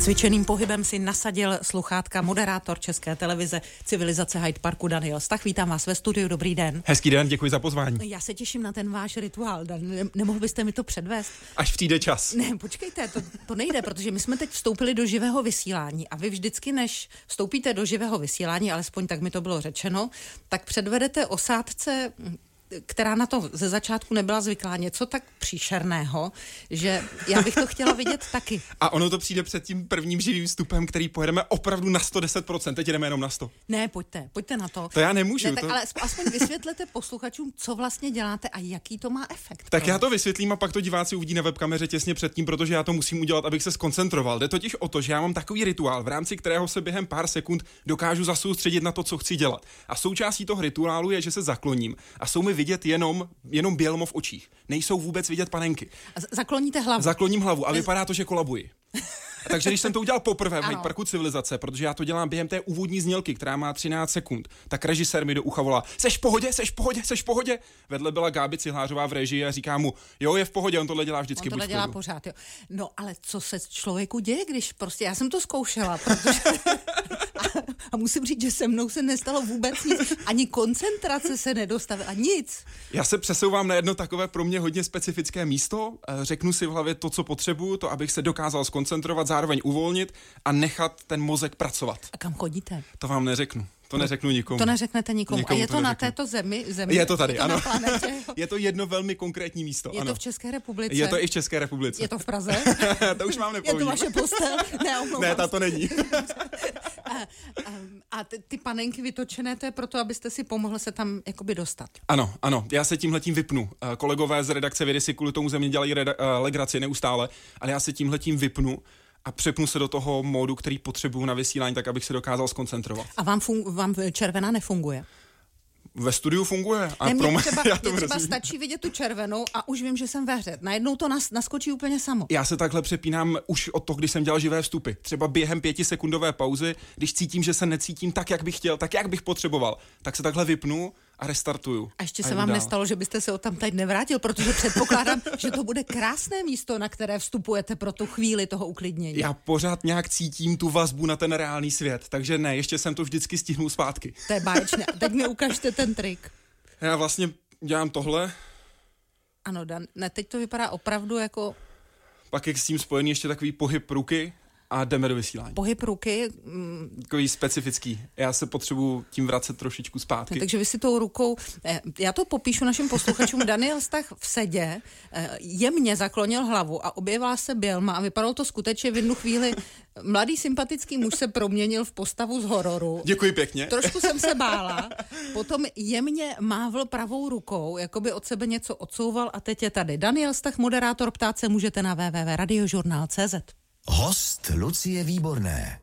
Cvičeným pohybem si nasadil sluchátka moderátor České televize Civilizace Hyde Parku Daniel Stach. Vítám vás ve studiu, dobrý den. Hezký den, děkuji za pozvání. Já se těším na ten váš rituál, nemohl byste mi to předvést? Až přijde čas. Ne, počkejte, to nejde, protože my jsme teď vstoupili do živého vysílání a vy vždycky, než vstoupíte do živého vysílání, alespoň tak mi to bylo řečeno, tak předvedete osádce, která na to ze začátku nebyla zvyklá, něco tak příšerného, že já bych to chtěla vidět taky. A ono to přijde před tím prvním živým vstupem, který pojedeme opravdu na 110%, teď jdeme jenom na 100. Ne, pojďte na to. To já nemůžu. Ne, tak ale aspoň vysvětlete posluchačům, co vlastně děláte a jaký to má efekt. Tak já to vysvětlím a pak to diváci uvidí na webkameře těsně předtím, protože já to musím udělat, abych se skoncentroval. Jde totiž o to, že já mám takový rituál, v rámci kterého se během pár sekund dokážu zasoustředit na to, co chci dělat. A součástí toho rituálu je, že se zakloním a jsou mi vidět jenom bělmo v očích. Nejsou vůbec vidět panenky. Zakloníte hlavu. Zakloním hlavu a vypadá to, že kolabuji. Takže když jsem to udělal poprvé v Hyde Parku Civilizace, protože já to dělám během té úvodní znělky, která má 13 sekund, tak režisér mi do ucha volá: Seš v pohodě, seš v pohodě, seš v pohodě. Vedle byla Gábi Cihlářová v režii a říká mu: Jo, je v pohodě, on tohle dělá vždycky. On tohle dělá pořád, jo. No, ale co se člověku děje, když prostě, já jsem to zkoušela, protože a musím říct, že se mnou se nestalo vůbec nic, ani koncentrace se nedostavila, nic. Já se přesouvám na jedno takové pro mě hodně specifické místo, řeknu si v hlavě to, co potřebuju, to abych se dokázal zkoncentrovat, zároveň uvolnit a nechat ten mozek pracovat. A kam chodíte? To vám neřeknu. To neřeknu nikomu. To neřeknete nikomu. A je to na této zemi? Je to tady, ano. Na planetě, je to jedno velmi konkrétní místo. Je ano. To v České republice? Je to i v České republice. Je to v Praze? To už mám nepovím. Je to vaše postel? Ne, ta to není. A ty panenky vytočené, to je proto, abyste si pomohl se tam jakoby dostat. Ano. Já se tímhletím vypnu. Kolegové z redakce Vědy si kvůli tomu ze mě dělají legraci neustále, ale já se tímhletím vypnu a přepnu se do toho módu, který potřebuju na vysílání, tak abych se dokázal zkoncentrovat. A vám červená nefunguje? Ve studiu funguje. A mně třeba stačí vidět tu červenou a už vím, že jsem ve hře. Najednou to naskočí úplně samo. Já se takhle přepínám už od toho, když jsem dělal živé vstupy. Třeba během 5sekundové pauzy, když cítím, že se necítím tak, jak bych chtěl, tak, jak bych potřeboval, tak se takhle vypnu a restartuju. A ještě se vám nestalo, že byste se odtamtud nevrátil, protože předpokládám, že to bude krásné místo, na které vstupujete pro tu chvíli toho uklidnění. Já pořád nějak cítím tu vazbu na ten reálný svět, takže ne, ještě jsem to vždycky stihnul zpátky. To je báječné. Teď mi ukažte ten trik. Já vlastně dělám tohle. Ano, teď to vypadá opravdu jako... Pak je s tím spojený ještě takový pohyb ruky a jdeme do vysílání. Pohyb ruky. Takový specifický. Já se potřebuji tím vracet trošičku zpátky. Takže vy si tou rukou, já to popíšu našim posluchačům, Daniel Stach v sedě jemně zaklonil hlavu a objevila se bělma a vypadalo to skutečně v jednu chvíli. Mladý sympatický muž se proměnil v postavu z hororu. Děkuji pěkně. Trošku jsem se bála, potom jemně mávl pravou rukou, jako by od sebe něco odsouval a teď je tady Daniel Stach, moderátor, ptát se můžete na www.radiožurnál.cz. Host Lucie Výborné.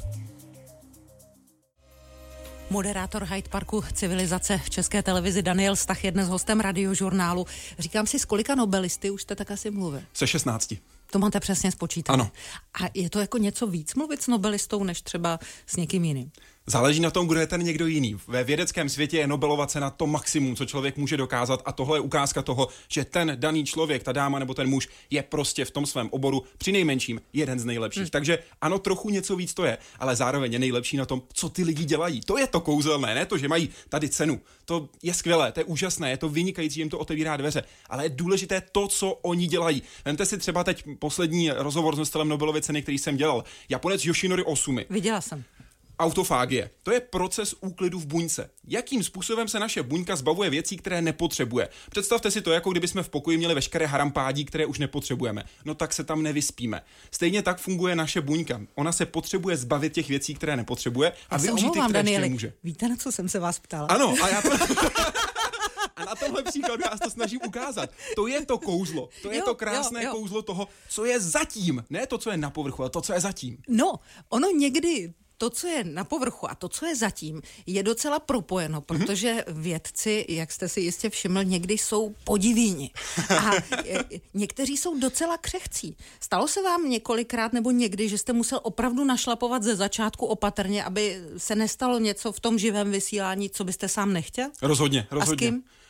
Moderátor Hyde Parku Civilizace v České televizi Daniel Stach je dnes hostem Radiožurnálu. Říkám si, z kolika nobelisty už jste tak asi mluvil? Se 16. To máte přesně spočítat. Ano. A je to jako něco víc mluvit s nobelistou, než třeba s někým jiným? Záleží na tom, kdo je ten někdo jiný. Ve vědeckém světě je Nobelova cena to maximum, co člověk může dokázat, a tohle je ukázka toho, že ten daný člověk, ta dáma nebo ten muž je prostě v tom svém oboru přinejmenším jeden z nejlepších. Takže ano, trochu něco víc to je, ale zároveň je nejlepší na tom, co ty lidi dělají. To je to kouzelné, ne to, že mají tady cenu. To je skvělé, to je úžasné, je to vynikající, jim to otevírá dveře, ale je důležité to, co oni dělají. Vemte si třeba teď poslední rozhovor s nositelem Nobelovy ceny, který jsem dělal. Japonec Yoshinori Osumi. Viděla jsem. Autofágie. To je proces úklidu v buňce. Jakým způsobem se naše buňka zbavuje věcí, které nepotřebuje? Představte si to, jako kdybychom v pokoji měli veškeré harampádí, které už nepotřebujeme. No tak se tam nevyspíme. Stejně tak funguje naše buňka. Ona se potřebuje zbavit těch věcí, které nepotřebuje, a využít ty, které ještě může. Víte, na co jsem se vás ptala? Ano, a já to... A na tomhle příkladu já to snažím ukázat. To je to kouzlo. To je to krásné kouzlo toho, co je zatím. Ne to, co je na povrchu, ale to, co je zatím. No, ono někdy... To, co je na povrchu a to, co je zatím, je docela propojeno, protože vědci, jak jste si jistě všiml, někdy jsou podivíni. A někteří jsou docela křehcí. Stalo se vám několikrát nebo někdy, že jste musel opravdu našlapovat ze začátku opatrně, aby se nestalo něco v tom živém vysílání, co byste sám nechtěl? Rozhodně. A s kým?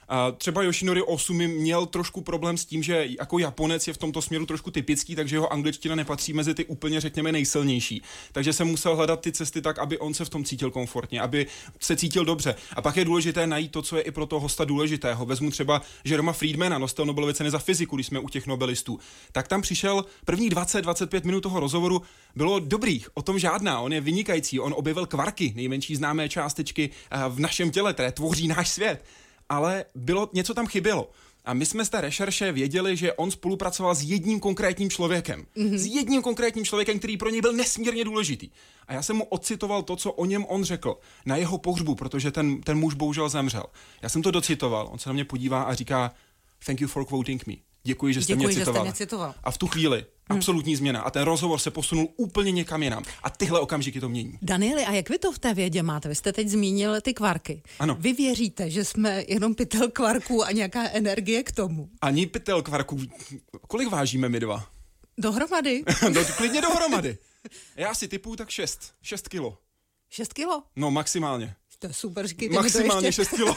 Třeba Yoshinori Ohsumi měl trošku problém s tím, že jako Japonec je v tomto směru trošku typický, takže jeho angličtina nepatří mezi ty úplně, řekněme, nejsilnější. Takže se musel hledat ty cesty tak, aby on se v tom cítil komfortně, aby se cítil dobře. A pak je důležité najít to, co je i pro toho hosta důležitého. Vezmu třeba Jeroma Friedmana, nostel Nobelovy ceny za fyziku, když jsme u těch nobelistů. Tak tam přišel prvních 20-25 minut toho rozhovoru, bylo dobrých, o tom žádná, on je vynikající, on objevil kvarky, nejmenší známé částečky v našem těle, které tvoří náš svět. Ale něco tam chybělo. A my jsme z té rešerše věděli, že on spolupracoval s jedním konkrétním člověkem. S jedním konkrétním člověkem, který pro něj byl nesmírně důležitý. A já jsem mu ocitoval to, co o něm on řekl na jeho pohřbu, protože ten muž bohužel zemřel. Já jsem to docitoval, on se na mě podívá a říká thank you for quoting me. Děkuji, že jste mě citoval. A v tu chvíli absolutní změna. A ten rozhovor se posunul úplně někam jinam. A tyhle okamžiky to mění. Danieli, a jak vy to v té vědě máte? Vy jste teď zmínil ty kvarky. Ano. Vy věříte, že jsme jenom pytel kvarků a nějaká energie k tomu? Ani pytel kvarků. Kolik vážíme my dva? Dohromady? Klidně dohromady. Já si typuju tak 6 kilo. 6 kilo? No maximálně. To je super, říkejte maximálně mi to ještě. 6 kilo.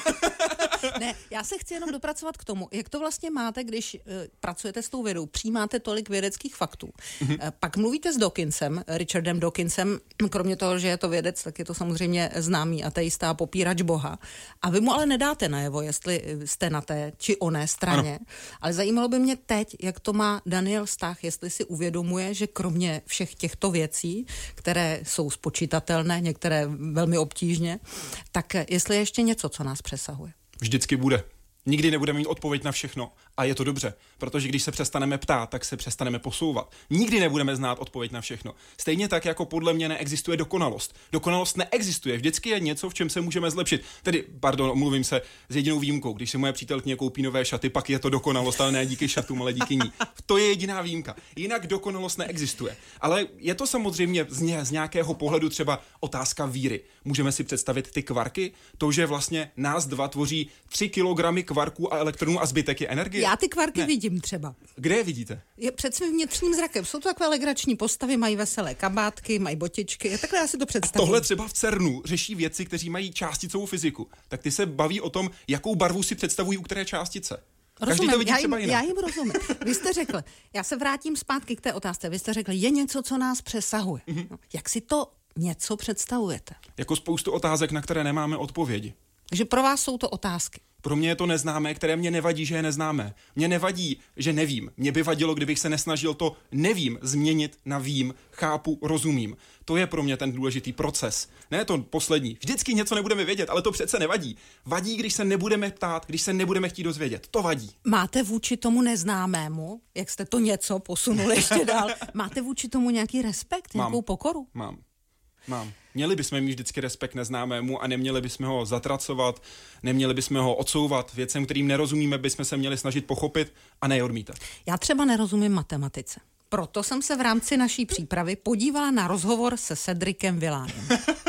Ne, já se chci jenom dopracovat k tomu, jak to vlastně máte, když pracujete s tou vědou, přijímáte tolik vědeckých faktů. Pak mluvíte s Dawkinsem, Richardem Dawkinsem, kromě toho, že je to vědec, tak je to samozřejmě známý ateista a popírač Boha. A vy mu ale nedáte najevo, jestli jste na té či oné straně. Ano. Ale zajímalo by mě teď, jak to má Daniel Stach, jestli si uvědomuje, že kromě všech těchto věcí, které jsou spočítatelné, některé velmi obtížně, tak jestli je ještě něco, co nás přesahuje. Vždycky bude. Nikdy nebudeme mít odpověď na všechno. A je to dobře, protože když se přestaneme ptát, tak se přestaneme posouvat. Nikdy nebudeme znát odpověď na všechno. Stejně tak, jako podle mě neexistuje dokonalost. Dokonalost neexistuje. Vždycky je něco, v čem se můžeme zlepšit. Tedy, omluvím se, s jedinou výjimkou. Když si moje přítelkyně koupí nové šaty, pak je to dokonalost, ale ne díky šatům, ale díky ní. To je jediná výjimka. Jinak dokonalost neexistuje. Ale je to samozřejmě z nějakého pohledu třeba otázka víry. Můžeme si představit ty kvarky, to, že vlastně nás dva tvoří 3 kilogramy kvarků a elektronů a zbytek je energie. Já ty kvarky vidím třeba. Kde je vidíte? Je před svým vnitřním zrakem. Jsou to takové legrační postavy, mají veselé kabátky, mají botičky. Takhle já si to představuji. Tohle třeba v CERNu řeší vědci, kteří mají částicovou fyziku. Tak ty se baví o tom, jakou barvu si představují u které částice. Rozumím, to vidí třeba jinak. Já jim rozumím. Vy jste řekl, já se vrátím zpátky k té otázce. Vy jste řekl, je něco, co nás přesahuje. No, jak si to něco představujete? Jako spoustu otázek, na které nemáme odpovědi. Takže pro vás jsou to otázky. Pro mě je to neznámé, které mě nevadí, že je neznámé. Mě nevadí, že nevím. Mě by vadilo, kdybych se nesnažil to nevím změnit na vím, chápu, rozumím. To je pro mě ten důležitý proces. Ne to poslední. Vždycky něco nebudeme vědět, ale to přece nevadí. Vadí, když se nebudeme ptát, když se nebudeme chtít dozvědět. To vadí. Máte vůči tomu neznámému, jak jste to něco posunuli ještě dál, máte vůči tomu nějaký respekt, nějakou pokoru? Mám. Měli bychom mít vždycky respekt neznámému a neměli bychom ho zatracovat, neměli bychom ho odsouvat. Věcem, kterým nerozumíme, bychom se měli snažit pochopit a ne odmítat. Já třeba nerozumím matematice. Proto jsem se v rámci naší přípravy podívala na rozhovor se Cedricem Villánem.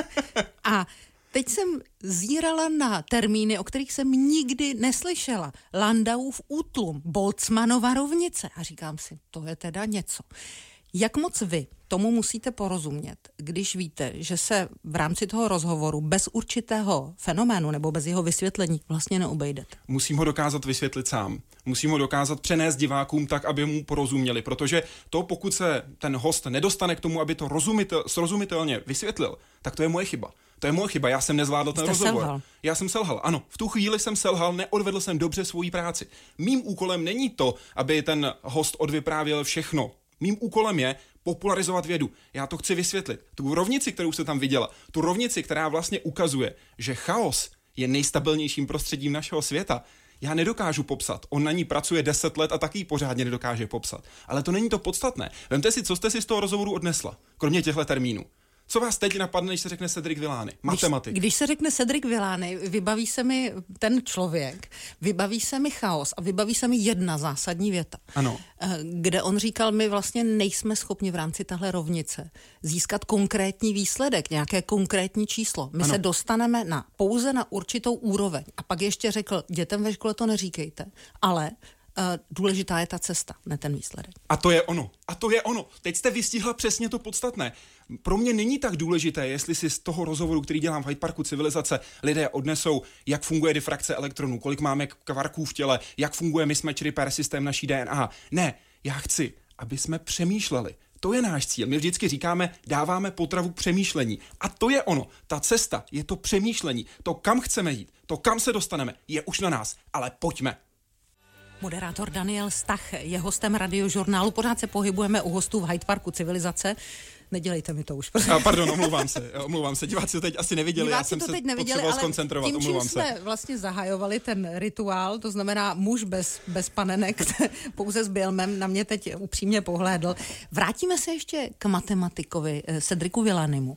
A teď jsem zírala na termíny, o kterých jsem nikdy neslyšela. Landauův útlum, Boltzmannova rovnice. A říkám si, to je teda něco. Jak moc vy tomu musíte porozumět, když víte, že se v rámci toho rozhovoru bez určitého fenoménu nebo bez jeho vysvětlení vlastně neobejdete? Musím ho dokázat vysvětlit sám. Musím ho dokázat přenést divákům tak, aby mu porozuměli, protože to, pokud se ten host nedostane k tomu, aby to srozumitelně vysvětlil, tak to je moje chyba. To je moje chyba, já jsem nezvládl ten rozhovor. Selhal. Já jsem selhal, ano. V tu chvíli jsem selhal, neodvedl jsem dobře svoji práci. Mým úkolem není to, aby ten host odvyprávěl všechno. Mým úkolem je popularizovat vědu. Já to chci vysvětlit. Tu rovnici, kterou jste tam viděla, tu rovnici, která vlastně ukazuje, že chaos je nejstabilnějším prostředím našeho světa, já nedokážu popsat. On na ní pracuje 10 let a taky ji pořádně nedokáže popsat. Ale to není to podstatné. Vemte si, co jste si z toho rozhovoru odnesla, kromě těchto termínů. Co vás teď napadne, když se řekne Cedric Villani? Matematik. Když se řekne Cedric Villani, vybaví se mi ten člověk, vybaví se mi chaos a vybaví se mi jedna zásadní věta. Ano. Kde on říkal, my vlastně nejsme schopni v rámci tahle rovnice získat konkrétní výsledek, nějaké konkrétní číslo. My se dostaneme pouze na určitou úroveň. A pak ještě řekl, dětem ve škole to neříkejte, ale Důležitá je ta cesta, ne ten výsledek. A to je ono. Teď jste vystihla přesně to podstatné. Pro mě není tak důležité, jestli si z toho rozhovoru, který dělám v Hyde Parku civilizace, lidé odnesou, jak funguje difrakce elektronů, kolik máme kvarků v těle, jak funguje mismatch repair systém naší DNA. Ne, já chci, aby jsme přemýšleli. To je náš cíl. My vždycky říkáme, dáváme potravu k přemýšlení. A to je ono. Ta cesta je to přemýšlení. To, kam chceme jít, to, kam se dostaneme, je už na nás. Ale pojďme. Moderátor Daniel Stach je hostem Radiožurnálu. Pořád se pohybujeme u hostů v Hyde Parku civilizace. Nedělejte mi to už. Pardon, omlouvám se. Diváci to teď asi neviděli, já jsem se potřeboval zkoncentrovat. Tím, čím jsme vlastně zahajovali ten rituál, to znamená muž bez panenek, pouze s bělmem, na mě teď upřímně pohlédl. Vrátíme se ještě k matematikovi Cedricu Villanimu.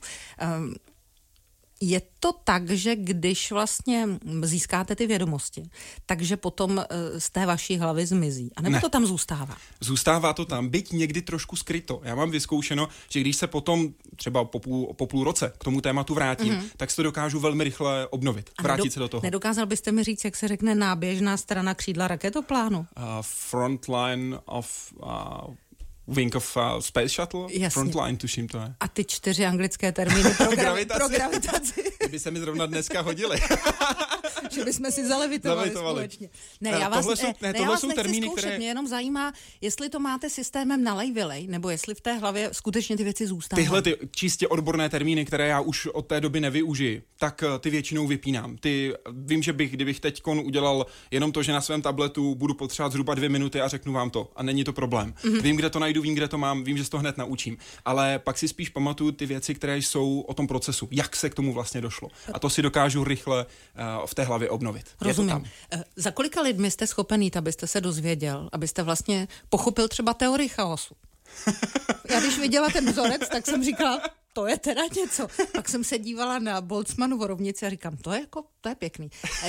Je to tak, že když vlastně získáte ty vědomosti, takže potom z té vaší hlavy zmizí? A nebo to tam zůstává? Zůstává to tam, byť někdy trošku skryto. Já mám vyzkoušeno, že když se potom třeba po půl roce k tomu tématu vrátím, tak si to dokážu velmi rychle obnovit. Vrátit se do toho. Nedokázal byste mi říct, jak se řekne náběžná strana křídla raketoplánu? Frontline of... Wing of Space Shuttle? Jasně. Frontline, tuším to je. A ty 4 anglické termíny pro gravitaci. Ty by se mi zrovna dneska hodily. Že bychom si zalevitovali společně. Ne, já vás nechci termíny, zkoušet, mě jenom zajímá, jestli to máte systémem nalej-vylej, nebo jestli v té hlavě skutečně ty věci zůstávají. Tyhle ty čistě odborné termíny, které já už od té doby nevyužiji, tak ty většinou vypínám. Vím, že kdybych teďkon udělal jenom to, že na svém tabletu budu potřebovat zhruba 2 minuty a řeknu vám to. A není to problém. Vím, kde to najdu, vím, kde to mám, vím, že se to hned naučím. Ale pak si spíš pamatuju ty věci, které jsou o tom procesu, jak se k tomu vlastně došlo. A to si dokážu rychle v té hlavě obnovit. Rozumím. Za kolika lidmi jste schopen jít, abyste se dozvěděl, abyste vlastně pochopil třeba teorii chaosu? Já když viděla ten vzorec, tak jsem říkala, to je teda něco. Pak jsem se dívala na Boltzmannovu rovnici a říkám, to je pěkný.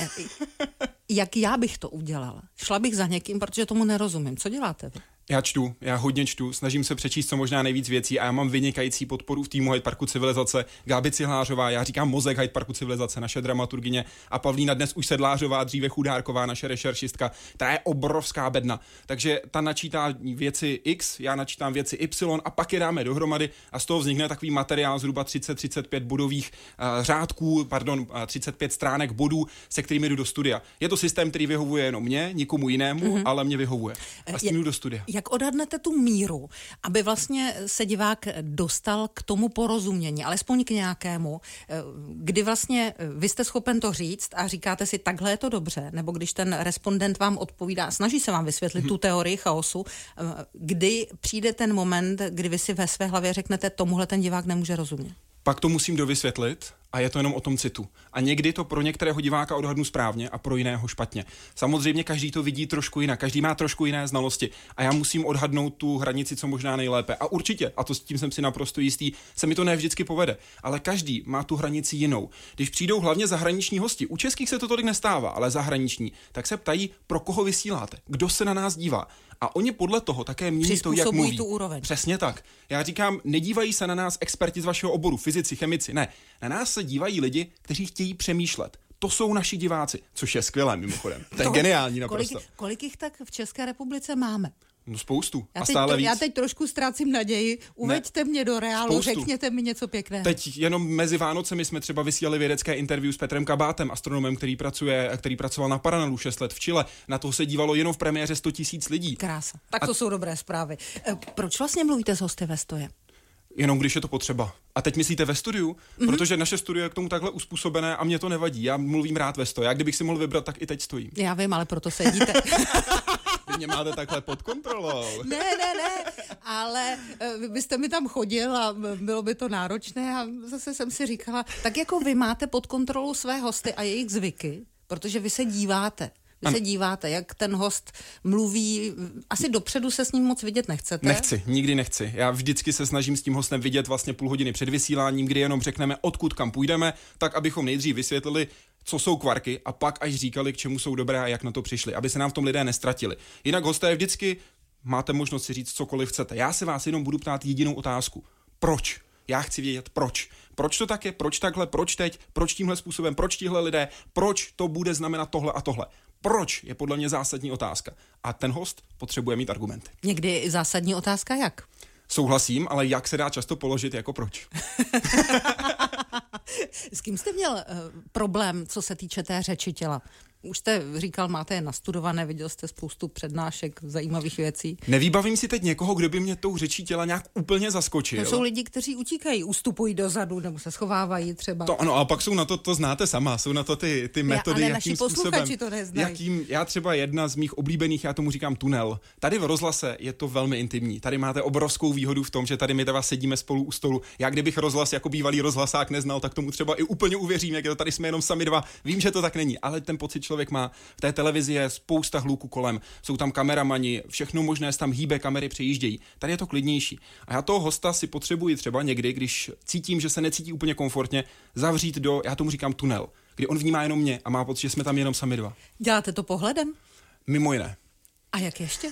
Jak já bych to udělala? Šla bych za někým, protože tomu nerozumím. Co děláte vy? Já hodně čtu, snažím se přečíst co možná nejvíc věcí a já mám vynikající podporu v týmu Hyde Parku civilizace. Gábi Cihlářová, já říkám mozek Hyde Parku civilizace, naše dramaturgyně, a Pavlína dnes už Sedlářová, dříve Chudárková, naše rešeršistka, ta je obrovská bedna. Takže ta načítá věci X, já načítám věci Y a pak je dáme dohromady a z toho vznikne takový materiál zhruba 30-35 bodových řádků, 35 stránek bodů, se kterými jdu do studia. Je to systém, který vyhovuje jenom mě, nikomu jinému, ale mě vyhovuje. A s tím jdu do studia. Jak odhadnete tu míru, aby vlastně se divák dostal k tomu porozumění, alespoň k nějakému, kdy vlastně vy jste schopen to říct a říkáte si, takhle je to dobře, nebo když ten respondent vám odpovídá, snaží se vám vysvětlit tu teorii chaosu, kdy přijde ten moment, kdy vy si ve své hlavě řeknete, tomuhle ten divák nemůže rozumět? Pak to musím dovysvětlit a je to jenom o tom citu. A někdy to pro některého diváka odhadnu správně a pro jiného špatně. Samozřejmě každý to vidí trošku jinak, každý má trošku jiné znalosti a já musím odhadnout tu hranici co možná nejlépe. A určitě, a to s tím jsem si naprosto jistý, se mi to ne vždycky povede, ale každý má tu hranici jinou. Když přijdou hlavně zahraniční hosti, u českých se to tolik nestává, ale zahraniční, tak se ptají, pro koho vysíláte, kdo se na nás dívá. A oni podle toho také mění to, jak mluví. Tu úroveň. Přesně tak. Já říkám, nedívají se na nás experti z vašeho oboru, fyzici, chemici, ne. Na nás se dívají lidi, kteří chtějí přemýšlet. To jsou naši diváci, což je skvělé mimochodem. To je geniální naprosto. Kolik jich tak v České republice máme? No spoustu. A stále víc. Já teď trošku ztrácím naději. Uveďte mě do reálu, řekněte mi něco pěkného. Teď jenom mezi Vánocemi jsme třeba vysílali vědecké interview s Petrem Kabátem, astronomem, který pracoval na Paranelu 6 let v Chile. Na to se dívalo jenom v premiéře 100 000 lidí. Krása. Tak to jsou dobré zprávy. Proč vlastně mluvíte s hosty ve stoje? Jenom když je to potřeba. A teď myslíte ve studiu? Protože naše studio je k tomu takhle uspůsobené a mě to nevadí. Já mluvím rád ve stoje. Já kdybych si mohl vybrat, tak i teď stojím. Já vím, ale proto sedíte. Vy mě máte takhle pod kontrolou. Ne, ale vy byste mi tam chodil a bylo by to náročné a zase jsem si říkala, tak jako vy máte pod kontrolou své hosty a jejich zvyky, protože vy se díváte. Se díváte, jak ten host mluví, asi dopředu se s ním moc vidět nechcete? Nikdy nechci. Já vždycky se snažím s tím hostem vidět vlastně půl hodiny před vysíláním, kdy jenom řekneme, odkud kam půjdeme, tak abychom nejdřív vysvětlili, co jsou kvarky a pak až říkali, k čemu jsou dobré a jak na to přišli, aby se nám v tom lidé nestratili. Jinak hosté vždycky máte možnost si říct cokoliv chcete. Já se vás jenom budu ptát jedinou otázku. Proč? Já chci vědět proč. Proč to tak je, proč takhle, proč teď, proč tímhle způsobem, proč tihle lidé, proč to bude znamenat tohle a tohle. Proč je podle mě zásadní otázka. A ten host potřebuje mít argumenty. Někdy zásadní otázka jak? Souhlasím, ale jak se dá často položit jako proč? S kým jste měl problém, co se týče té řeči těla? Už jste říkal, máte je nastudované, viděl jste spoustu přednášek, zajímavých věcí. Nevybavím si teď někoho, kdo by mě tou řečí těla nějak úplně zaskočil. To jsou lidi, kteří utíkají, ustupují dozadu nebo se schovávají třeba. To ano, a pak jsou na to znáte sama, jsou na to ty metody, ale jakým naši posluchači to neznají. Já třeba jedna z mých oblíbených, já tomu říkám tunel. Tady v rozhlase je to velmi intimní. Tady máte obrovskou výhodu v tom, že tady my sedíme spolu u stolu. Já kdybych rozhlas jako bývalý rozhlasák neznal, tak tomu třeba i úplně uvěřím, jak to tady jsme jenom sami dva. Vím, že to tak není, ale ten pocit člověk má. V té televizi je spousta hluku kolem, jsou tam kameramani, všechno možné, tam hýbe, kamery přejíždějí. Tady je to klidnější. A já toho hosta si potřebuji třeba někdy, když cítím, že se necítí úplně komfortně, zavřít do, já tomu říkám tunel, kdy on vnímá jenom mě a má pocit, že jsme tam jenom sami dva. Děláte to pohledem? Mimo jiné. A jak ještě?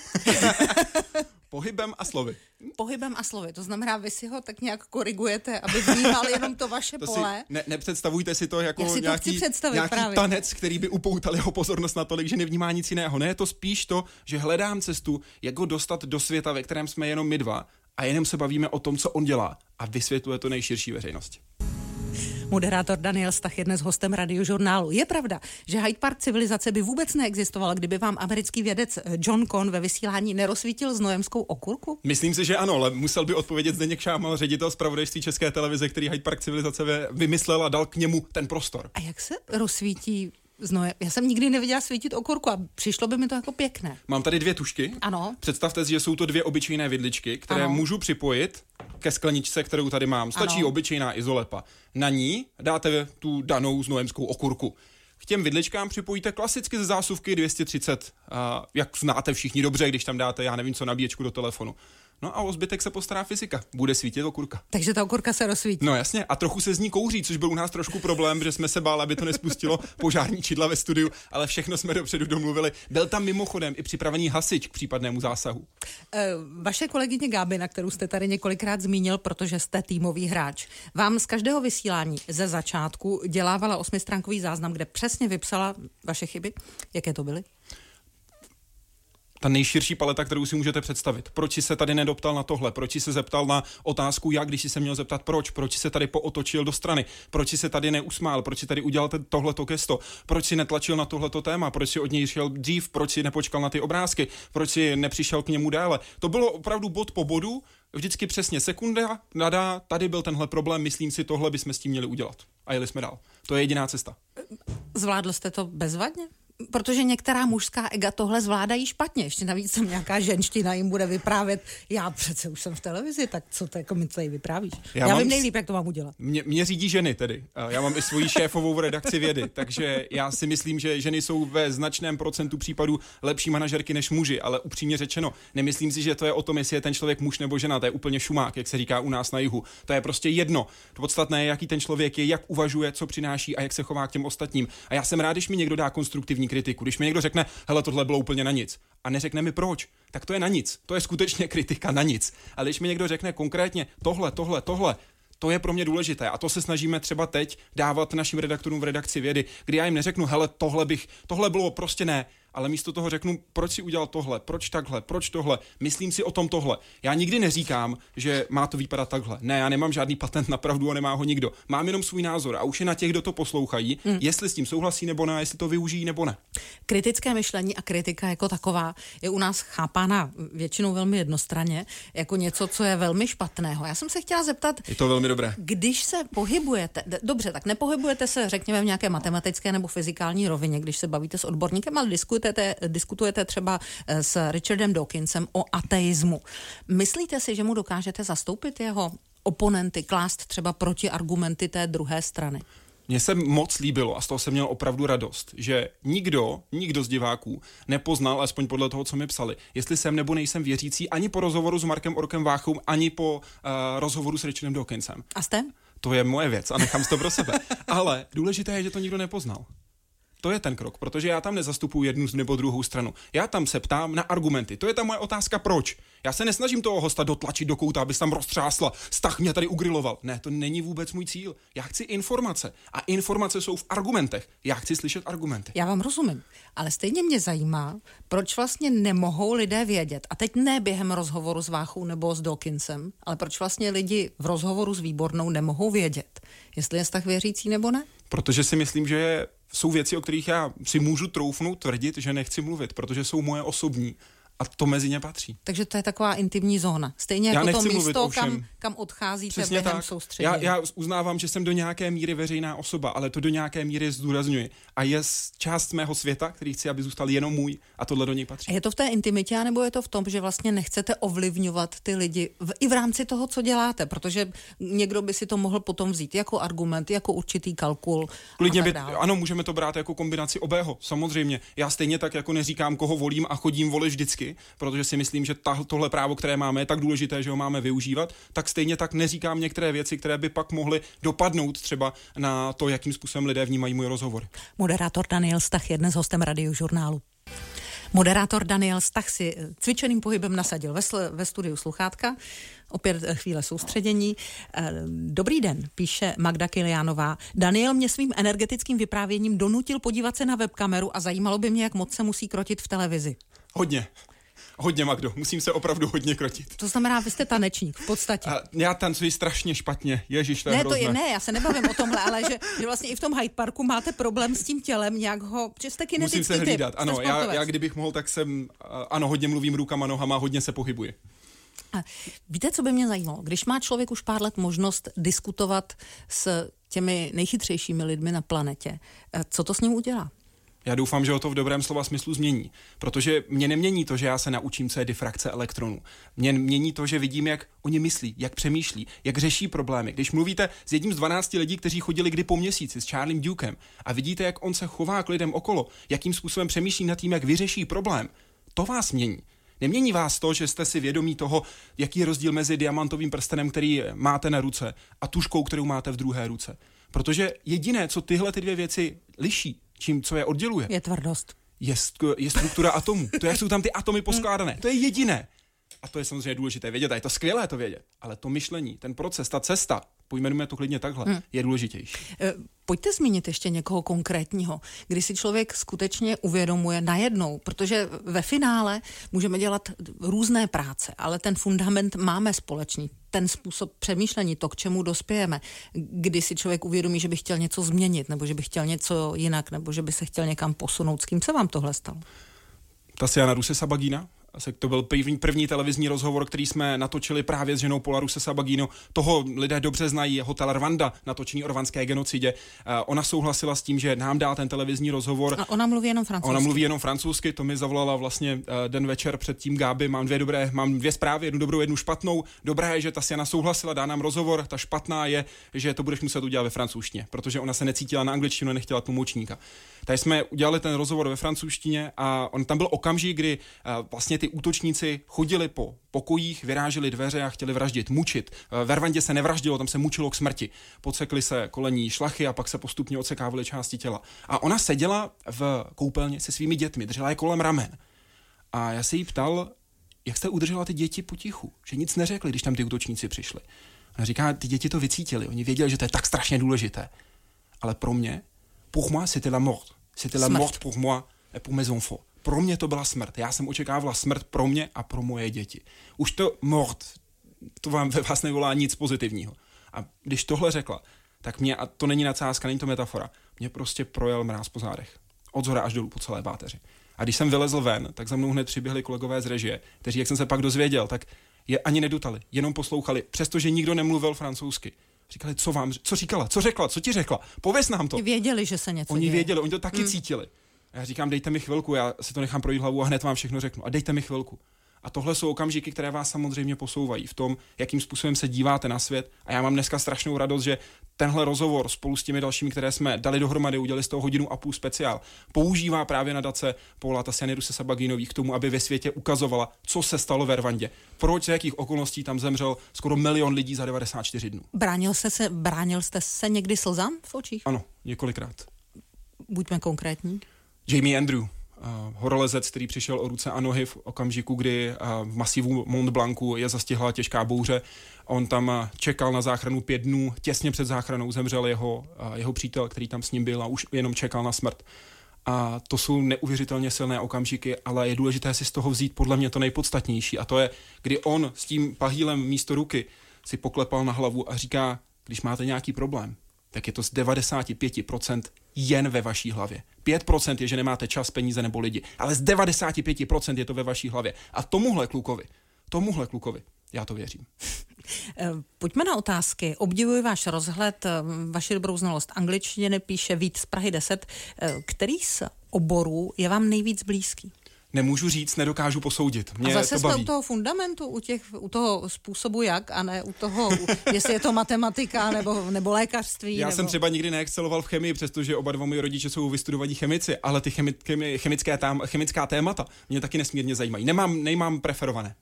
Pohybem a slovy. Pohybem a slovy, to znamená, vy si ho tak nějak korigujete, aby vnímal jenom to vaše pole. Nepředstavujte si to jako si nějaký tanec, který by upoutal jeho pozornost natolik, že nevnímá nic jiného. Ne, je to spíš to, že hledám cestu, jak ho dostat do světa, ve kterém jsme jenom my dva a jenom se bavíme o tom, co on dělá a vysvětluje to nejširší veřejnosti. Moderátor Daniel Stach je dnes hostem Radiožurnálu. Je pravda, že Hyde Park civilizace by vůbec neexistoval, kdyby vám americký vědec John Cohn ve vysílání nerozsvítil znojemskou okurku? Myslím si, že ano, ale musel by odpovědět Zdeněk Šámal, ředitel zpravodajství České televize, který Hyde Park civilizace vymyslel a dal k němu ten prostor. A jak se rozsvítí znoje? Já jsem nikdy neviděla svítit okurku a přišlo by mi to jako pěkné. Mám tady 2 tužky. Ano. Představte si, že jsou to 2 obyčejné vidličky, které můžu připojit ke skleničce, kterou tady mám. Stačí obyčejná izolepa. Na ní dáte tu danou znojemskou okurku. K těm vidličkám připojíte klasicky ze zásuvky 230, jak znáte všichni dobře, když tam dáte, já nevím co, nabíječku do telefonu. No a o zbytek se postará fyzika. Bude svítit okurka. Takže ta okurka se rozsvítí. No jasně, a trochu se z ní kouří, což byl u nás trošku problém, že jsme se báli, aby to nespustilo požární čidla ve studiu, ale všechno jsme dopředu domluvili. Byl tam mimochodem i připravený hasič k případnému zásahu. Vaše kolegyně Gábina, kterou jste tady několikrát zmínil, protože jste týmový hráč, vám z každého vysílání ze začátku dělávala 8stránkový záznam, kde přesně vypsala vaše chyby. Jaké to byly? Ta nejširší paleta, kterou si můžete představit. Proč se tady nedoptal na tohle? Proč se zeptal na otázku jak, když se měl zeptat proč? Proč se tady pootočil do strany? Proč se tady neusmál? Proč si tady udělal tohleto gesto? Proč si netlačil na tohleto téma? Proč si od něj šel dřív? Proč si nepočkal na ty obrázky? Proč si nepřišel k němu déle? To bylo opravdu bod po bodu, vždycky přesně sekunda, nadá, tady byl tenhle problém, myslím si, tohle bychom s tím měli udělat. A jeli jsme dál. To je jediná cesta. Zvládl jste to bezvadně? Protože některá mužská ega tohle zvládají špatně. Ještě navíc tam nějaká ženština jim bude vyprávět. Já přece už jsem v televizi, tak co to jako mi tady vyprávíš? Já vím nejlíp, jak to mám udělat. Mě řídí ženy tedy. Já mám i svoji šéfovou v redakci Vědy, takže já si myslím, že ženy jsou ve značném procentu případů lepší manažerky než muži, ale upřímně řečeno, nemyslím si, že to je o tom, jestli je ten člověk muž nebo žena, to je úplně šumák, jak se říká u nás na jihu. To je prostě jedno. To podstatné je, jaký ten člověk je, jak uvažuje, co přináší a jak se chová k těm ostatním. A já jsem rád, když mi někdo dá konstruktivní kritiku. Když mi někdo řekne, hele, tohle bylo úplně na nic a neřekne mi proč, tak to je na nic. To je skutečně kritika na nic. Ale když mi někdo řekne konkrétně tohle, to je pro mě důležité a to se snažíme třeba teď dávat našim redaktorům v redakci Vědy, kdy já jim neřeknu, hele, tohle bylo prostě ne, ale místo toho řeknu, proč si udělal tohle, proč takhle, proč tohle, myslím si o tom tohle. Já nikdy neříkám, že má to vypadat takhle. Ne, já nemám žádný patent na pravdu a nemá ho nikdo. Mám jenom svůj názor a už je na těch, kdo to poslouchají, jestli s tím souhlasí nebo ne, jestli to využijí nebo ne. Kritické myšlení a kritika jako taková je u nás chápána většinou velmi jednostranně, jako něco, co je velmi špatného. Já jsem se chtěla zeptat, je to velmi dobré. Když se pohybujete, dobře, tak nepohybujete se, řekněme, v nějaké matematické nebo fyzikální rovině, když se bavíte s odborníkem, ale diskutujete třeba s Richardem Dawkinsem o ateismu. Myslíte si, že mu dokážete zastoupit jeho oponenty, klást třeba protiargumenty té druhé strany? Mně se moc líbilo a z toho jsem měl opravdu radost, že nikdo z diváků nepoznal, alespoň podle toho, co mi psali, jestli jsem nebo nejsem věřící ani po rozhovoru s Markem Orkem Váchou, ani po rozhovoru s Richardem Dawkinsem. A jste? To je moje věc a nechám to pro sebe. Ale důležité je, že to nikdo nepoznal. To je ten krok, protože já tam nezastupuji jednu nebo druhou stranu. Já tam se ptám na argumenty. To je ta moje otázka proč. Já se nesnažím toho hosta dotlačit do kouta, aby se tam roztřásla, Stach mě tady ugriloval. Ne, to není vůbec můj cíl. Já chci informace. A informace jsou v argumentech. Já chci slyšet argumenty. Já vám rozumím, ale stejně mě zajímá, proč vlastně nemohou lidé vědět. A teď ne během rozhovoru s Váchou nebo s Dawkinsem, ale proč vlastně lidi v rozhovoru s Výbornou nemohou vědět, jestli je Stach věřící nebo ne? Protože si myslím, že jsou věci, o kterých já si můžu troufnout tvrdit, že nechci mluvit, protože jsou moje osobní a to mezi ně patří. Takže to je taková intimní zóna. Stejně jako to místo, kam odcházíte přesně během tak. soustředění. Já uznávám, že jsem do nějaké míry veřejná osoba, ale to do nějaké míry zdůrazňuji. A je část mého světa, který chci, aby zůstal jenom můj, a tohle do něj patří. A je to v té intimitě, nebo je to v tom, že vlastně nechcete ovlivňovat ty lidi i v rámci toho, co děláte? Protože někdo by si to mohl potom vzít jako argument, jako určitý kalkul. Klidně ano, můžeme to brát jako kombinaci obého, samozřejmě. Já stejně tak jako neříkám, koho volím a chodím volit vždycky, protože si myslím, že tohle právo, které máme, je tak důležité, že ho máme využívat, tak stejně tak neříkám některé věci, které by pak mohly dopadnout třeba na to, jakým způsobem lidé vnímají můj rozhovor. Moderátor Daniel Stach je dnes hostem Radiožurnálu. Moderátor Daniel Stach si cvičeným pohybem nasadil ve studiu sluchátka. Opět chvíle soustředění. Dobrý den, píše Magda Kiliánová. Daniel mě svým energetickým vyprávěním donutil podívat se na webkameru a zajímalo by mě, jak moc se musí krotit v televizi. Hodně, Magdo, musím se opravdu hodně krotit. To znamená, vy jste tanečník v podstatě. Já tancuji strašně špatně, ježiš, to je hrozné. Ne, já se nebavím o tomhle, ale že vlastně i v tom Hyde Parku máte problém s tím tělem, nějak ho, že jste kinetický typ. Musím se hlídat, ano, já kdybych mohl, tak jsem, ano, hodně mluvím rukama, nohama, hodně se pohybuji. A víte, co by mě zajímalo? Když má člověk už pár let možnost diskutovat s těmi nejchytřejšími lidmi na planetě, co to s ním udělá? Já doufám, že ho to v dobrém slova smyslu změní, protože mě nemění to, že já se naučím, co je difrakce elektronů. Mě mění to, že vidím, jak oni myslí, jak přemýšlí, jak řeší problémy. Když mluvíte s jedním z 12 lidí, kteří chodili kdy po měsíci, s Charliem Dukem, a vidíte, jak on se chová k lidem okolo, jakým způsobem přemýšlí nad tím, jak vyřeší problém, to vás mění. Nemění vás to, že jste si vědomí toho, jaký je rozdíl mezi diamantovým prstenem, který máte na ruce, a tužkou, kterou máte v druhé ruce. Protože jediné, co tyhle ty dvě věci liší, co je odděluje, je tvrdost. Je struktura atomů. To, jak jsou tam ty atomy poskládané. To je jediné. A to je samozřejmě důležité vědět. A je to skvělé to vědět. Ale to myšlení, ten proces, ta cesta, pojmenujeme to klidně takhle, je důležitější. Pojďte zmínit ještě někoho konkrétního, kdy si člověk skutečně uvědomuje najednou, protože ve finále můžeme dělat různé práce, ale ten fundament máme společný. Ten způsob přemýšlení, to, k čemu dospějeme, kdy si člověk uvědomí, že by chtěl něco změnit, nebo že by chtěl něco jinak, nebo že by se chtěl někam posunout. S kým se vám tohle stalo? Tasiana Rusesabagina. To byl první televizní rozhovor, který jsme natočili právě s ženou Paula Rusesabagino. Toho lidé dobře znají, Hotel Rwanda, natočený o rwandské genocidě. Ona souhlasila s tím, že nám dá ten televizní rozhovor. A ona mluví jenom francouzsky. Ona mluví jenom francouzsky, to mi zavolala vlastně den večer předtím Gáby. Mám dvě zprávy, jednu dobrou, jednu špatnou. Dobrá je, že Tasiana souhlasila, dá nám rozhovor. Ta špatná je, že to budeš muset udělat ve francouzštině, protože ona se necítila na angličtinu, nechtěla tlumočníka. Takže jsme udělali ten rozhovor ve francouzštině a on tam byl okamžik, kdy vlastně ty útočníci chodili po pokojích, vyráželi dveře a chtěli vraždit, mučit. Ve Rwandě se nevraždilo, tam se mučilo k smrti. Podsekli se kolenní šlachy a pak se postupně odsekávaly části těla. A ona seděla v koupelně se svými dětmi, držela je kolem ramen. A já se jí ptal, jak jste udržela ty děti potichu, že nic neřekli, když tam ty útočníci přišli. A říká, ty děti to vycítili, oni věděli, že to je tak strašně důležité. Ale pro mě, pour moi, c'était la mort. C'était la mort pour moi et pour mes enfants. Pro mě to byla smrt. Já jsem očekávala smrt pro mě a pro moje děti. Už to mort, to vám ve vás nevolá nic pozitivního. A když tohle řekla, tak mě, a to není nadsázka, není to metafora, mě prostě projel mráz po zádech. Od zhora až dolů po celé páteři. A když jsem vylezl ven, tak za mnou hned přiběhli kolegové z režie, kteří, jak jsem se pak dozvěděl, tak je ani nedutali, jenom poslouchali, přestože nikdo nemluvil francouzsky. Říkali, co říkala, co řekla, co ti řekla, pověz nám to. Věděli, že se něco děje. Oni věděli, oni to taky cítili. A já říkám, dejte mi chvilku, já si to nechám projít hlavu a hned vám všechno řeknu. A dejte mi chvilku. A tohle jsou okamžiky, které vás samozřejmě posouvají v tom, jakým způsobem se díváte na svět. A já mám dneska strašnou radost, že tenhle rozhovor spolu s těmi dalšími, které jsme dali dohromady, udělali z toho 1,5 hodiny speciál, používá právě nadace Paula Tasiany Rusesabaginových k tomu, aby ve světě ukazovala, co se stalo ve Rwandě. Proč, z jakých okolností tam zemřel skoro 1 milion lidí za 94 dnů. Bránil jste se někdy slzám v očích? Ano, několikrát. Buďme konkrétní. Jamie Andrew, horolezec, který přišel o ruce a nohy v okamžiku, kdy v masivu Mont Blancu je zastihla těžká bouře. On tam čekal na záchranu 5 dnů, těsně před záchranou zemřel jeho přítel, který tam s ním byl a už jenom čekal na smrt. A to jsou neuvěřitelně silné okamžiky, ale je důležité si z toho vzít podle mě to nejpodstatnější, a to je, kdy on s tím pahýlem místo ruky si poklepal na hlavu a říká, když máte nějaký problém, tak je to z 95% jen ve vaší hlavě. 5% je, že nemáte čas, peníze nebo lidi, ale z 95% je to ve vaší hlavě. A tomuhle klukovi, já to věřím. Pojďme na otázky. Obdivuji váš rozhled, vaši dobrou znalost angličtiny, píše Vít z Prahy 10. Který z oborů je vám nejvíc blízký? Nemůžu říct, nedokážu posoudit. Mě a zase to baví. Jsme u toho fundamentu, u toho způsobu jak, a ne u toho, jestli je to matematika nebo lékařství. Já jsem třeba nikdy neexceloval v chemii, přestože oba dva moji rodiče jsou vystudovaní chemici, ale ty chemická témata mě taky nesmírně zajímají. Nemám preferované.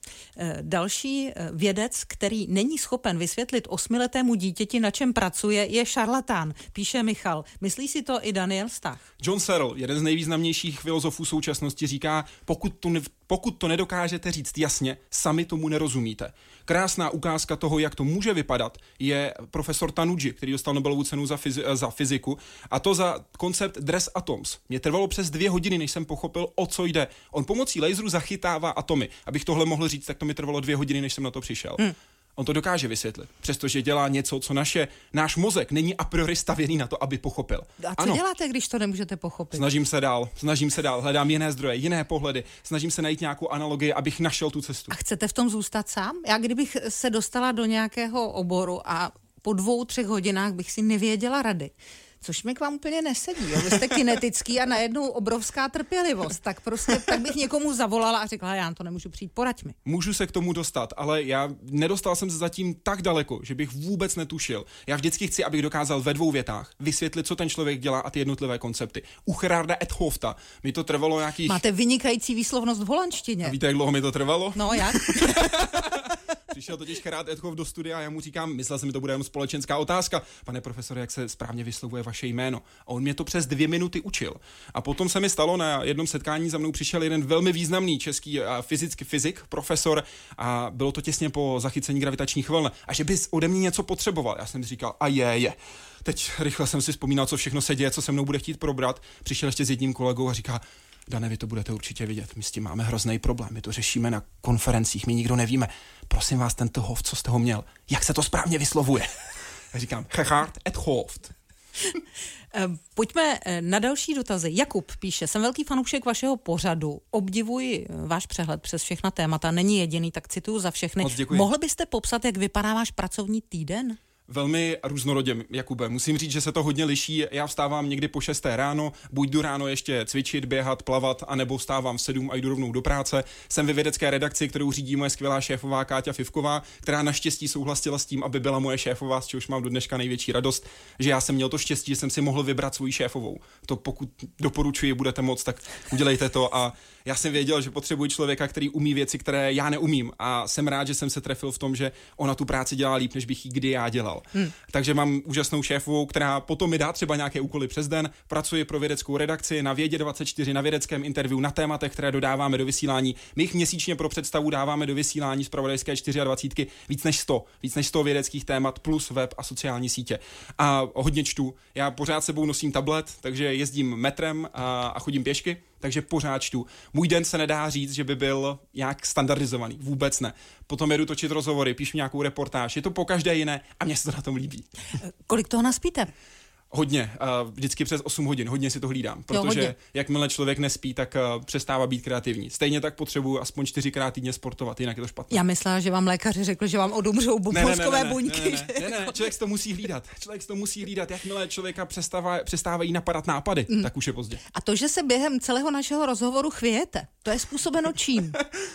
Další vědec, který není schopen vysvětlit 8letému dítěti, na čem pracuje, je šarlatán, píše Michal. Myslí si to i Daniel Stach? John Searle, jeden z nejvýznamnějších filozofů současnosti, říká, pokud to nedokážete říct jasně, sami tomu nerozumíte. Krásná ukázka toho, jak to může vypadat, je profesor Tanuji, který dostal Nobelovu cenu za fyziku, a to za koncept dress atoms. Mě trvalo přes 2 hodiny, než jsem pochopil, o co jde. On pomocí laseru zachytává atomy. Abych tohle mohl říct, tak to mi trvalo 2 hodiny, než jsem na to přišel. On to dokáže vysvětlit, přestože dělá něco, co náš mozek není a priori stavěný na to, aby pochopil. A co děláte, když to nemůžete pochopit? Snažím se dál, hledám jiné zdroje, jiné pohledy, snažím se najít nějakou analogii, abych našel tu cestu. A chcete v tom zůstat sám? Já kdybych se dostala do nějakého oboru a po 2-3 hodinách bych si nevěděla rady, což mi k vám úplně nesedí. Jo? Vy jste kinetický a najednou obrovská trpělivost. Tak bych někomu zavolala a řekla, já to nemůžu přijít, poraď mi. Můžu se k tomu dostat, ale já nedostal jsem se zatím tak daleko, že bych vůbec netušil. Já vždycky chci, abych dokázal ve 2 větách vysvětlit, co ten člověk dělá a ty jednotlivé koncepty. U Gerarda et Hofta mi to trvalo nějakých... Máte vynikající výslovnost v holandštině. A víte, jak dlouho mi to trvalo? No, jak? Přišel totiž Gerard et Hof do studia a já mu říkám, myslel jsem, že to bude jen společenská otázka. Pane profesore, jak se správně vyslovuje vaše jméno? A on mě to přes 2 minuty učil. A potom se mi stalo, na jednom setkání za mnou přišel jeden velmi významný český fyzik, profesor, a bylo to těsně po zachycení gravitačních vln. A že bys ode mě něco potřeboval. Já jsem si říkal, a je. Teď rychle jsem si vzpomínal, co všechno se děje, co se mnou bude chtít probrat. Přišel ještě s jedním kolegou a říká, Dane, vy to budete určitě vidět, my s tím máme hrozný problém, my to řešíme na konferencích, my nikdo nevíme. Prosím vás, tento Hof, co jste ho měl, jak se to správně vyslovuje? Já říkám, Gerard et Hoft. Pojďme na další dotazy. Jakub píše, jsem velký fanoušek vašeho pořadu, obdivuji váš přehled přes všechna témata, není jediný, tak cituju za všechny. Mohl byste popsat, jak vypadá váš pracovní týden? Velmi různorodě, Jakube. Musím říct, že se to hodně liší. Já vstávám někdy po 6 ráno, buď jdu ráno ještě cvičit, běhat, plavat, anebo vstávám v 7 a jdu rovnou do práce. Jsem ve vědecké redakci, kterou řídí moje skvělá šéfová Káťa Fivková, která naštěstí souhlasila s tím, aby byla moje šéfová, z čehož mám do dneška největší radost, že já jsem měl to štěstí, že jsem si mohl vybrat svoji šéfovou. To pokud doporučuji, budete moc, tak udělejte to. A já jsem věděl, že potřebuji člověka, který umí věci, které já neumím, a jsem rád, že jsem se trefil v tom, že ona tu práci dělá líp, než bych ji kdy já dělal. Takže mám úžasnou šéfovou, která potom mi dá třeba nějaké úkoly přes den, pracuje pro vědeckou redakci, na Vědě 24, na vědeckém interview, na tématech, které dodáváme do vysílání. My jich měsíčně pro představu dáváme do vysílání z Zpravodajské 24 víc než 100 vědeckých témat plus web a sociální sítě. A hodně čtu. Já pořád sebou nosím tablet, takže jezdím metrem a chodím pěšky. Takže pořád čtu. Můj den se nedá říct, že by byl nějak standardizovaný. Vůbec ne. Potom jedu točit rozhovory, píšu nějakou reportáž. Je to pokaždé jiné a mně se to na tom líbí. Kolik toho naspíte? Hodně, vždycky přes 8 hodin, hodně si to hlídám, protože jakmile člověk nespí, tak přestává být kreativní. Stejně tak potřebuji aspoň 4krát týdně sportovat, jinak je to špatné. Já myslela, že vám lékaři řekli, že vám odumřou mozkové buňky. Ne, člověk to musí hlídat. Jakmile člověka přestávají napadat nápady, tak už je pozdě. A to, že se během celého našeho rozhovoru chvějete, to je způsobeno čím?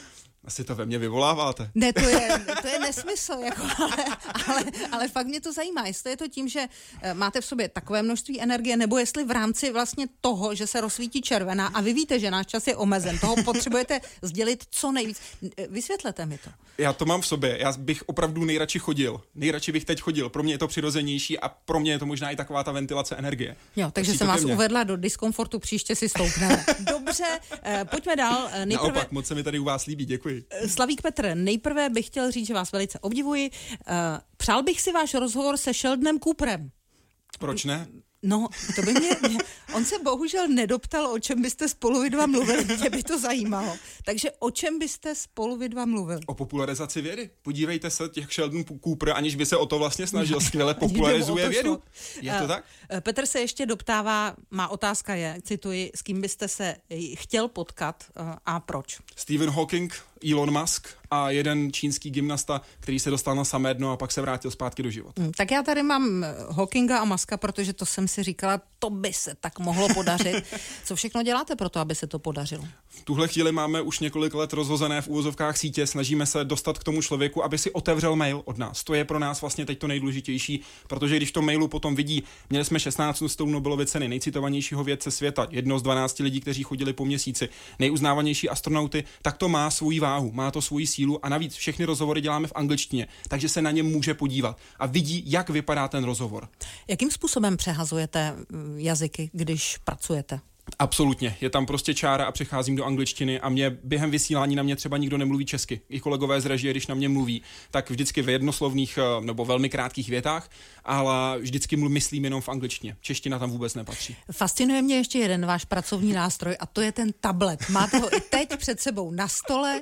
Asi to ve mně vyvoláváte. Ne, to je nesmysl, jako, ale fakt mě to zajímá, jestli je to tím, že máte v sobě takové množství energie, nebo jestli v rámci vlastně toho, že se rozsvítí červená a vy víte, že náš čas je omezen, toho potřebujete sdělit co nejvíc. Vysvětlete mi to. Já to mám v sobě, já bych opravdu nejradši bych teď chodil, pro mě je to přirozenější a pro mě je to možná i taková ta ventilace energie. Jo, takže jsem vás uvedla do diskomfortu, příště si stoupneme. Dobře, pojďme dál. Naopak, moc se mi tady u vás líbí, děkuji. Slavík Petr, nejprve bych chtěl říct, že vás velice obdivuji. Přál bych si váš rozhovor se Sheldonem Cooperem. Proč ne? No, to by mě... On se bohužel nedoptal, o čem byste spolu vy dva mluvili, mě by to zajímalo. Takže o čem byste spolu vy dva mluvili? O popularizaci vědy. Podívejte se, těch Sheldon Cooper, aniž by se o to vlastně snažil, skvěle popularizuje vědu. Je to tak? Petr se ještě doptává, má otázka je, cituji, s kým byste se chtěl potkat a proč? Stephen Hawking, Elon Musk a jeden čínský gymnasta, který se dostal na samé dno a pak se vrátil zpátky do života. Tak já tady mám Hawkinga a Muska, protože to jsem si říkala, to by se tak mohlo podařit. Co všechno děláte pro to, aby se to podařilo? V tuhle chvíli máme už několik let rozhozené v úvozovkách sítě, snažíme se dostat k tomu člověku, aby si otevřel mail od nás. To je pro nás vlastně teď to nejdůležitější, protože když v tom mailu potom vidí, měli jsme 16 nositelů Nobelovy ceny, nejcitovanějšího vědce světa, jedno z 12 lidí, kteří chodili po měsíci, nejuznávanější astronauty, tak to má svou váhu, má to svoji sílu a navíc všechny rozhovory děláme v angličtině, takže se na ně může podívat a vidí, jak vypadá ten rozhovor. Jakým způsobem přehazujete jazyky, když pracujete? Absolutně, je tam prostě čára a přecházím do angličtiny a mě během vysílání na mě třeba nikdo nemluví česky. I kolegové z režie, když na mě mluví, tak vždycky v jednoslovných nebo velmi krátkých větách, ale vždycky myslím jenom v angličtině. Čeština tam vůbec nepatří. Fascinuje mě ještě jeden váš pracovní nástroj a to je ten tablet. Máte ho i teď před sebou na stole.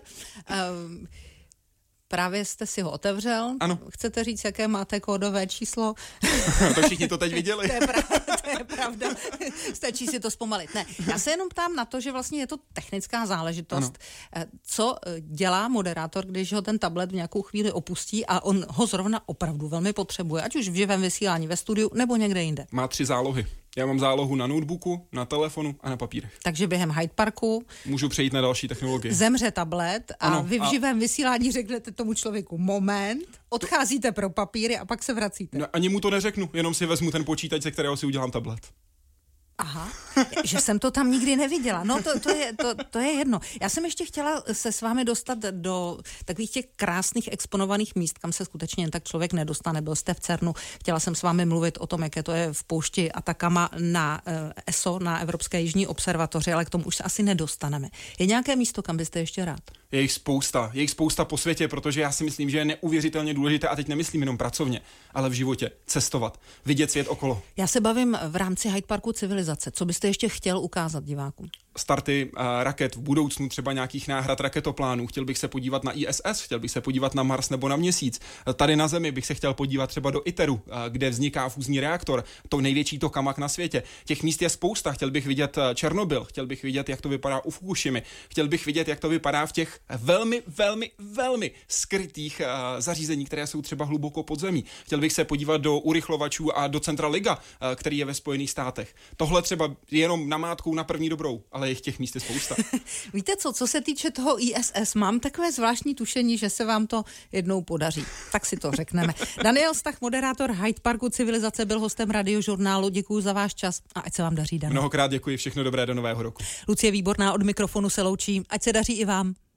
Právě jste si ho otevřel. Ano. Chcete říct, jaké máte kódové číslo? To všichni to teď viděli. To je pravda. Stačí si to zpomalit. Ne, já se jenom ptám na to, že vlastně je to technická záležitost. Ano. Co dělá moderátor, když ho ten tablet v nějakou chvíli opustí a on ho zrovna opravdu velmi potřebuje, ať už v živém vysílání ve studiu nebo někde jinde? Má 3 zálohy. Já mám zálohu na notebooku, na telefonu a na papírech. Takže během Hyde Parku můžu přejít na další technologie. Zemře tablet a ano, vy v živém vysílání řeknete tomu člověku moment, odcházíte pro papíry a pak se vracíte. No, ani mu to neřeknu, jenom si vezmu ten počítač, ze kterého si udělám tablet. Aha, že jsem to tam nikdy neviděla. No to je jedno. Já jsem ještě chtěla se s vámi dostat do takových těch krásných exponovaných míst, kam se skutečně jen tak člověk nedostane. Byl jste v CERNu. Chtěla jsem s vámi mluvit o tom, jaké to je v poušti Atacama na ESO, na Evropské jižní observatoři, ale k tomu už se asi nedostaneme. Je nějaké místo, kam byste ještě rád? Je jich spousta po světě, protože já si myslím, že je neuvěřitelně důležité, a teď nemyslím jenom pracovně, ale v životě, cestovat, vidět svět okolo. Já se bavím v rámci Hyde Parku civilizace. Co byste ještě chtěl ukázat divákům? Starty raket v budoucnu, třeba nějakých náhrad raketoplánů. Chtěl bych se podívat na ISS, chtěl bych se podívat na Mars nebo na Měsíc. Tady na Zemi bych se chtěl podívat třeba do ITERu, kde vzniká fúzní reaktor, to největší tokamak na světě. Těch míst je spousta. Chtěl bych vidět Černobyl, chtěl bych vidět, jak to vypadá u Fukušimy, chtěl bych vidět, jak to vypadá v těch velmi skrytých zařízení, které jsou třeba hluboko pod zemí. Chtěl bych se podívat do urychlovačů a do centra LIGA, který je ve Spojených státech. Tohle třeba jenom namátkou na první dobrou, ale jich těch míst je spousta. Víte co se týče toho ISS, mám takové zvláštní tušení, že se vám to jednou podaří. Tak si to řekneme. Daniel Stach, moderátor Hyde Parku civilizace, byl hostem Radiožurnálu. Děkuji za váš čas a ať se vám daří, Dan. Mnohokrát děkuji, všechno dobré do nového roku. Lucie Výborná od mikrofonu se loučí, ať se daří i vám.